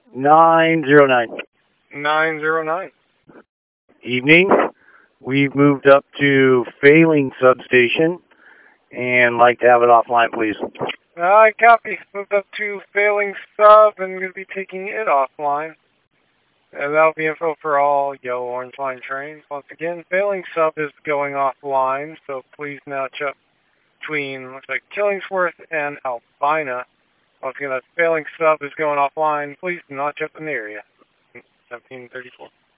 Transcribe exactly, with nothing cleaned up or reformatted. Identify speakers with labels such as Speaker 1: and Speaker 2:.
Speaker 1: nine zero nine.
Speaker 2: nine zero nine.
Speaker 1: Evening. We've moved up to failing substation and like to have it offline, please.
Speaker 2: I copy. Moved up to failing sub and going to be taking it offline. And that'll be info for all yellow orange line trains. Once again, failing sub is going offline, so please notch up between, looks like Killingsworth and Albina. Once again, that failing sub is going offline. Please notch up in the area. seventeen thirty-four.